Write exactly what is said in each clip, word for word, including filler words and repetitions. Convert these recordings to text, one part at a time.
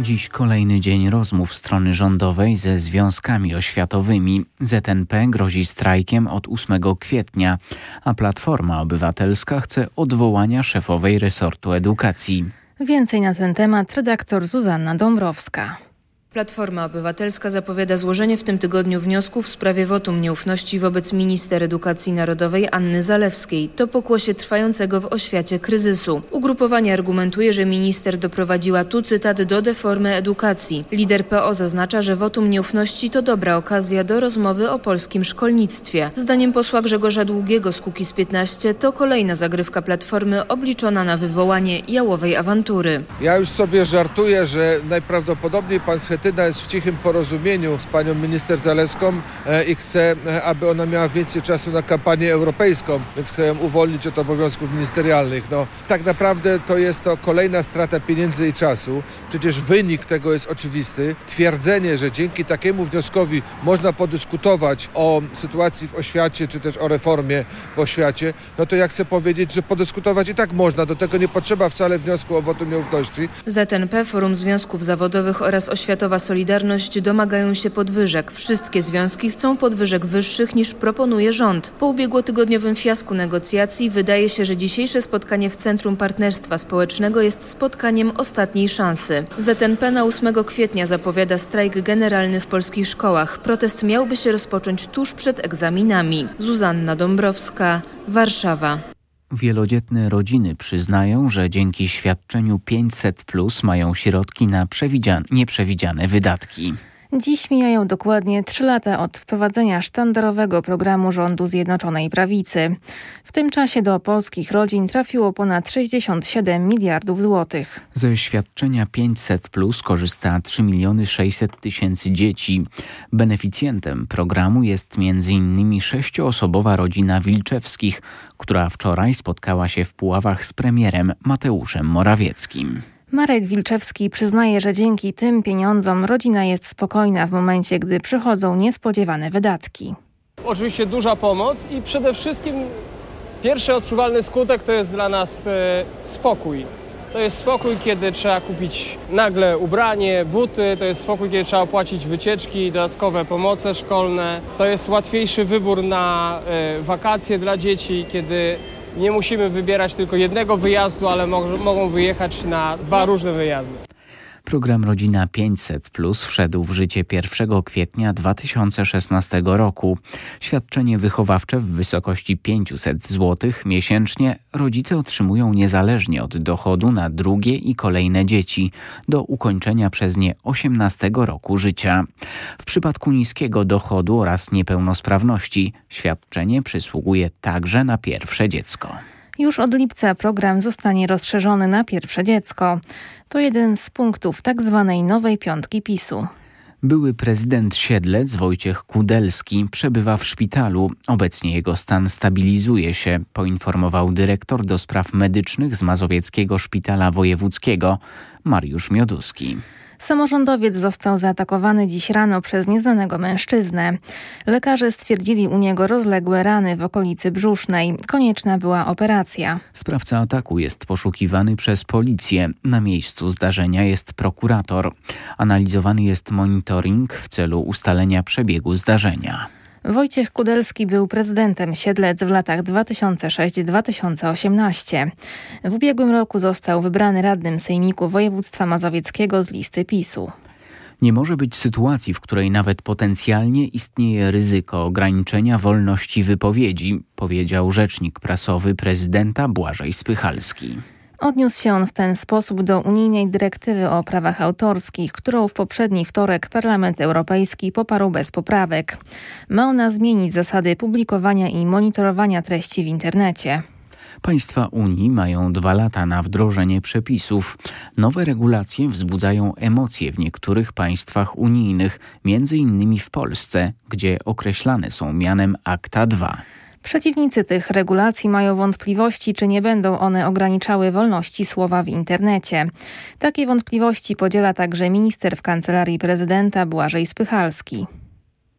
Dziś kolejny dzień rozmów strony rządowej ze związkami oświatowymi. Z N P grozi strajkiem od ósmego kwietnia, a Platforma Obywatelska chce odwołania szefowej resortu edukacji. Więcej na ten temat redaktor Zuzanna Dąbrowska. Platforma Obywatelska zapowiada złożenie w tym tygodniu wniosków w sprawie wotum nieufności wobec minister edukacji narodowej Anny Zalewskiej. To pokłosie trwającego w oświacie kryzysu. Ugrupowanie argumentuje, że minister doprowadziła, tu cytat, do deformy edukacji. Lider P O zaznacza, że wotum nieufności to dobra okazja do rozmowy o polskim szkolnictwie. Zdaniem posła Grzegorza Długiego z Kukiz piętnaście to kolejna zagrywka Platformy obliczona na wywołanie jałowej awantury. Ja już sobie żartuję, że najprawdopodobniej pan Schetyna jest w cichym porozumieniu z panią minister Zalewską i chce, aby ona miała więcej czasu na kampanię europejską, więc chce ją uwolnić od obowiązków ministerialnych. No, tak naprawdę to jest to kolejna strata pieniędzy i czasu. Przecież wynik tego jest oczywisty. Twierdzenie, że dzięki takiemu wnioskowi można podyskutować o sytuacji w oświacie, czy też o reformie w oświacie, no to ja chcę powiedzieć, że podyskutować i tak można. Do tego nie potrzeba wcale wniosku o wotum nieufności. Z N P, Forum Związków Zawodowych oraz Oświatowa Solidarność domagają się podwyżek. Wszystkie związki chcą podwyżek wyższych niż proponuje rząd. Po ubiegłotygodniowym fiasku negocjacji wydaje się, że dzisiejsze spotkanie w Centrum Partnerstwa Społecznego jest spotkaniem ostatniej szansy. Z N P na ósmego kwietnia zapowiada strajk generalny w polskich szkołach. Protest miałby się rozpocząć tuż przed egzaminami. Zuzanna Dąbrowska, Warszawa. Wielodzietne rodziny przyznają, że dzięki świadczeniu pięćset plus mają środki na przewidziane, nieprzewidziane wydatki. Dziś mijają dokładnie trzy lata od wprowadzenia sztandarowego programu rządu Zjednoczonej Prawicy. W tym czasie do polskich rodzin trafiło ponad sześćdziesiąt siedem miliardów złotych. Ze świadczenia pięćset plus korzysta trzy miliony sześćset tysięcy dzieci. Beneficjentem programu jest między innymi sześcioosobowa rodzina Wilczewskich, która wczoraj spotkała się w Puławach z premierem Mateuszem Morawieckim. Marek Wilczewski przyznaje, że dzięki tym pieniądzom rodzina jest spokojna w momencie, gdy przychodzą niespodziewane wydatki. Oczywiście duża pomoc i przede wszystkim pierwszy odczuwalny skutek to jest dla nas e, spokój. To jest spokój, kiedy trzeba kupić nagle ubranie, buty, to jest spokój, kiedy trzeba opłacić wycieczki, dodatkowe pomoce szkolne. To jest łatwiejszy wybór na e, wakacje dla dzieci, kiedy nie musimy wybierać tylko jednego wyjazdu, ale mo- mogą wyjechać na dwa różne wyjazdy. Program Rodzina pięćset plus wszedł w życie pierwszego kwietnia dwa tysiące szesnastego roku. Świadczenie wychowawcze w wysokości pięćset złotych miesięcznie rodzice otrzymują niezależnie od dochodu na drugie i kolejne dzieci do ukończenia przez nie osiemnastego roku życia. W przypadku niskiego dochodu oraz niepełnosprawności świadczenie przysługuje także na pierwsze dziecko. Już od lipca program zostanie rozszerzony na pierwsze dziecko. To jeden z punktów tak zwanej nowej piątki PiSu. Były prezydent Siedlec Wojciech Kudelski przebywa w szpitalu. Obecnie jego stan stabilizuje się, poinformował dyrektor do spraw medycznych z Mazowieckiego Szpitala Wojewódzkiego Mariusz Mioduski. Samorządowiec został zaatakowany dziś rano przez nieznanego mężczyznę. Lekarze stwierdzili u niego rozległe rany w okolicy brzusznej. Konieczna była operacja. Sprawca ataku jest poszukiwany przez policję. Na miejscu zdarzenia jest prokurator. Analizowany jest monitoring w celu ustalenia przebiegu zdarzenia. Wojciech Kudelski był prezydentem Siedlec w latach dwa tysiące szóstym do dwa tysiące osiemnastego. W ubiegłym roku został wybrany radnym Sejmiku Województwa Mazowieckiego z listy PiSu. Nie może być sytuacji, w której nawet potencjalnie istnieje ryzyko ograniczenia wolności wypowiedzi, powiedział rzecznik prasowy prezydenta Błażej Spychalski. Odniósł się on w ten sposób do unijnej dyrektywy o prawach autorskich, którą w poprzedni wtorek Parlament Europejski poparł bez poprawek. Ma ona zmienić zasady publikowania i monitorowania treści w internecie. Państwa Unii mają dwa lata na wdrożenie przepisów. Nowe regulacje wzbudzają emocje w niektórych państwach unijnych, między innymi w Polsce, gdzie określane są mianem Akta dwa. Przeciwnicy tych regulacji mają wątpliwości, czy nie będą one ograniczały wolności słowa w internecie. Takie wątpliwości podziela także minister w Kancelarii Prezydenta Błażej Spychalski.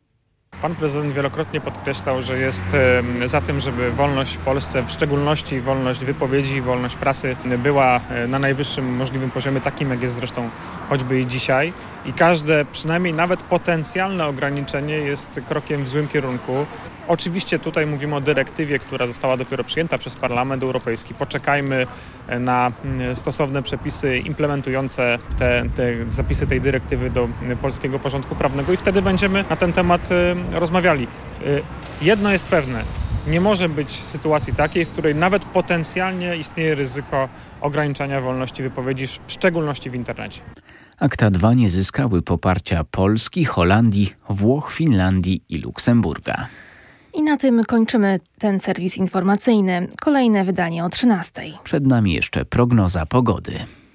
Pan prezydent wielokrotnie podkreślał, że jest za tym, żeby wolność w Polsce, w szczególności wolność wypowiedzi, wolność prasy była na najwyższym możliwym poziomie, takim jak jest zresztą choćby i dzisiaj. I każde, przynajmniej nawet potencjalne ograniczenie jest krokiem w złym kierunku. Oczywiście tutaj mówimy o dyrektywie, która została dopiero przyjęta przez Parlament Europejski. Poczekajmy na stosowne przepisy implementujące te, te zapisy tej dyrektywy do polskiego porządku prawnego i wtedy będziemy na ten temat rozmawiali. Jedno jest pewne. Nie może być sytuacji takiej, w której nawet potencjalnie istnieje ryzyko ograniczania wolności wypowiedzi, w szczególności w internecie. Akta dwa nie zyskały poparcia Polski, Holandii, Włoch, Finlandii i Luksemburga. I na tym kończymy ten serwis informacyjny. Kolejne wydanie o trzynastej. Przed nami jeszcze prognoza pogody.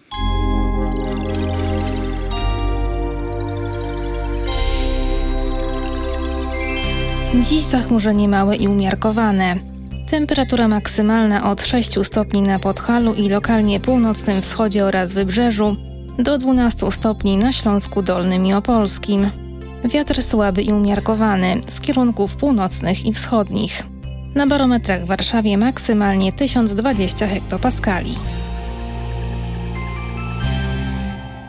Dziś zachmurzenie małe i umiarkowane. Temperatura maksymalna od sześciu stopni na Podhalu i lokalnie północnym wschodzie oraz wybrzeżu do dwunastu stopni na Śląsku Dolnym i Opolskim. Wiatr słaby i umiarkowany z kierunków północnych i wschodnich. Na barometrach w Warszawie maksymalnie tysiąc dwadzieścia hektopaskali.